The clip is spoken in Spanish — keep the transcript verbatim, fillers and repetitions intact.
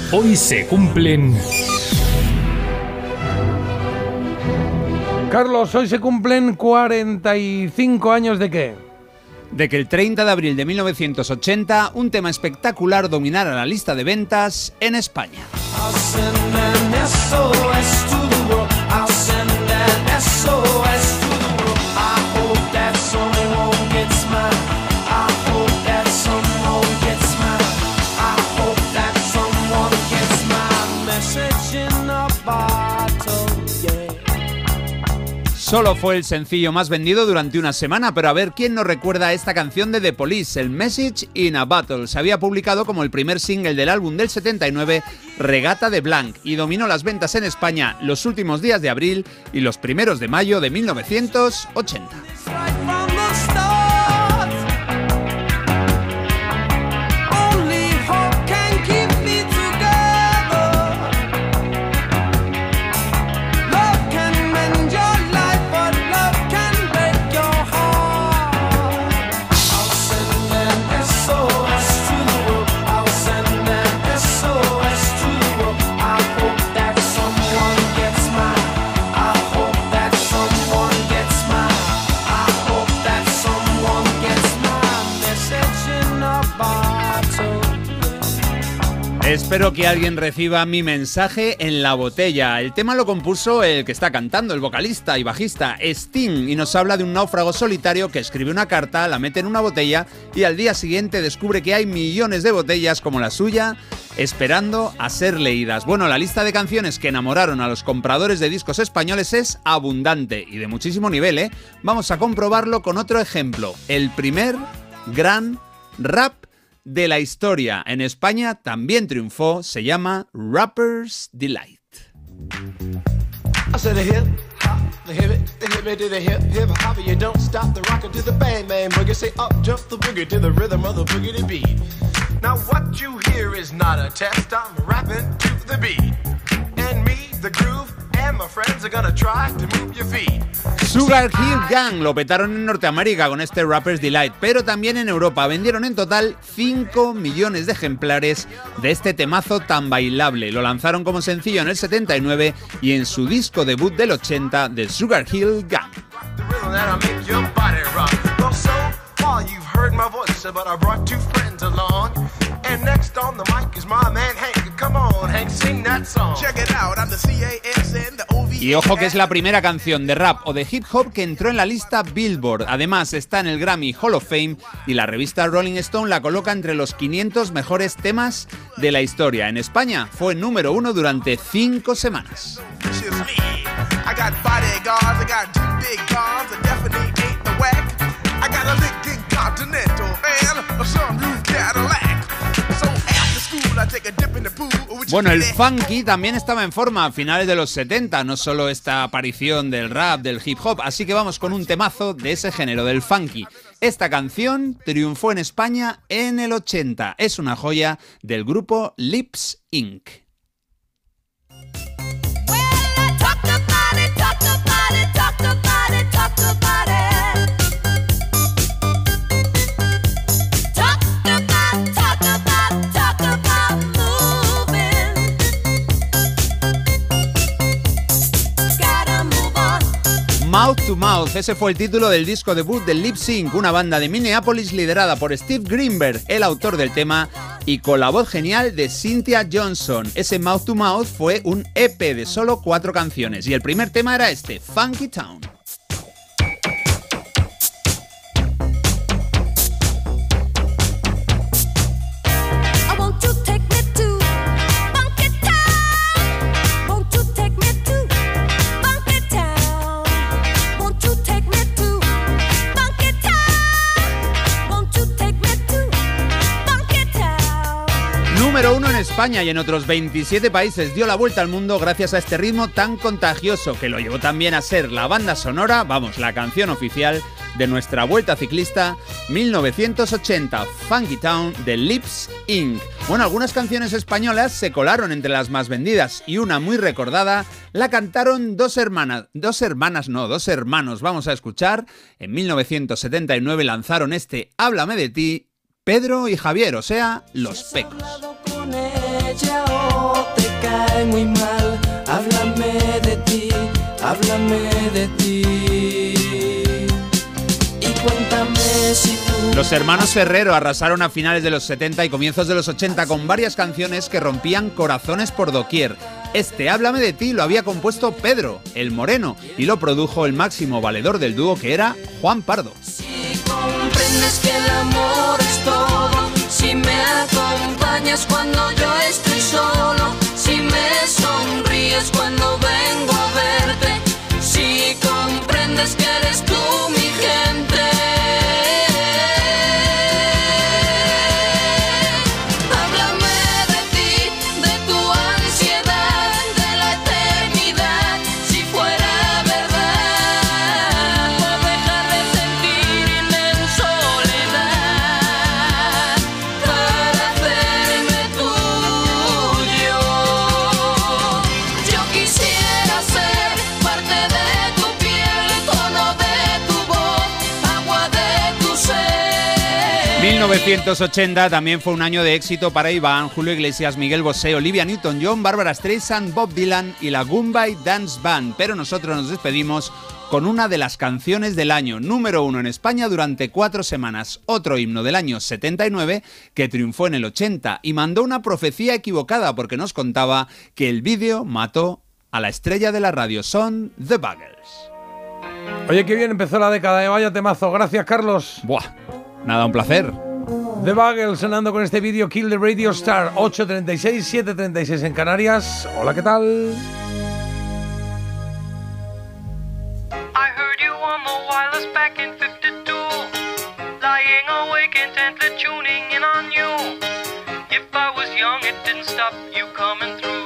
Hoy se cumplen... Carlos, hoy se cumplen cuarenta y cinco años ¿de qué? De que el treinta de abril de mil novecientos ochenta un tema espectacular dominara la lista de ventas en España. Solo fue el sencillo más vendido durante una semana, pero a ver quién nos recuerda esta canción de The Police, el Message in a Bottle. Se había publicado como el primer single del álbum del setenta y nueve, Regata de Blanc, y dominó las ventas en España los últimos días de abril y los primeros de mayo de mil novecientos ochenta. Espero que alguien reciba mi mensaje en la botella. El tema lo compuso el que está cantando, el vocalista y bajista Sting, y nos habla de un náufrago solitario que escribe una carta, la mete en una botella y al día siguiente descubre que hay millones de botellas como la suya esperando a ser leídas. Bueno, la lista de canciones que enamoraron a los compradores de discos españoles es abundante y de muchísimo nivel, ¿eh? Vamos a comprobarlo con otro ejemplo. El primer gran rap de la historia en España también triunfó, se llama Rapper's Delight. Now what you hear is not a test, I'm rapping to the beat. And me, the groove, and my friends are gonna try to move your feet. Sugar Hill Gang lo petaron en Norteamérica con este Rapper's Delight, pero también en Europa. Vendieron en total cinco millones de ejemplares de este temazo tan bailable. Lo lanzaron como sencillo en el setenta y nueve y en su disco debut del ochenta, de Sugar Hill Gang. You've heard my voice, but I brought two friends along. And next on the mic is my man Hank. Come on, Hank, sing that song. Check it out, I'm the C A S N, the O V E. Y ojo que es la primera canción de rap o de hip hop que entró en la lista Billboard. Además está en el Grammy Hall of Fame y la revista Rolling Stone la coloca entre los quinientos mejores temas de la historia. En España fue número uno durante cinco semanas. I got bodyguards, I got two big guns, I definitely ain't the whack. I got a Lincoln Continental and some new Cadillac. So after school I take a dip in the pool. Bueno, el funky también estaba en forma a finales de los setenta, no solo esta aparición del rap, del hip hop, así que vamos con un temazo de ese género, del funky. Esta canción triunfó en España en el ochenta, es una joya del grupo Lips incorporated. Mouth to Mouth, ese fue el título del disco debut de Lip Sync, una banda de Minneapolis liderada por Steve Greenberg, el autor del tema, y con la voz genial de Cynthia Johnson. Ese Mouth to Mouth fue un E P de solo cuatro canciones y el primer tema era este, Funky Town. Número uno en España y en otros veintisiete países, dio la vuelta al mundo gracias a este ritmo tan contagioso que lo llevó también a ser la banda sonora, vamos, la canción oficial de nuestra Vuelta Ciclista mil novecientos ochenta, Funky Town de Lips incorporated. Bueno, algunas canciones españolas se colaron entre las más vendidas y una muy recordada la cantaron dos hermanas, dos hermanas no, dos hermanos, vamos a escuchar. En mil novecientos setenta y nueve lanzaron este Háblame de ti, Pedro y Javier, o sea, Los Pecos. ella o te cae muy mal. Háblame de ti, háblame de ti. Y cuéntame si tú... Los hermanos Ferrero arrasaron a finales de los setenta y comienzos de los ochenta con varias canciones que rompían corazones por doquier. Este Háblame de ti lo había compuesto Pedro, el Moreno, y lo produjo el máximo valedor del dúo, que era Juan Pardo. Si comprendes que el amor es todo, si me acompañas cuando yo estoy solo, si me sonríes cuando vengo a verte, si comprendes que eres tú mi gente. mil novecientos ochenta también fue un año de éxito para Iván, Julio Iglesias, Miguel Bosé, Olivia Newton-John, Barbara Streisand, Bob Dylan y la Goombay Dance Band. Pero nosotros nos despedimos con una de las canciones del año, número uno en España durante cuatro semanas. Otro himno del año setenta y nueve que triunfó en el ochenta y mandó una profecía equivocada porque nos contaba que el vídeo mató a la estrella de la radio. Son The Buggles. Oye, qué bien empezó la década, ¿eh? Vaya temazo. Gracias, Carlos. Buah, nada, un placer. The Buggles sonando con este vídeo Kill the Radio Star, ocho treinta y seis, siete treinta y seis en Canarias. Hola, ¿qué tal? I heard you on the wireless back in fifty-two, lying awake intently tuning in on you. If I was young, it didn't stop you coming through.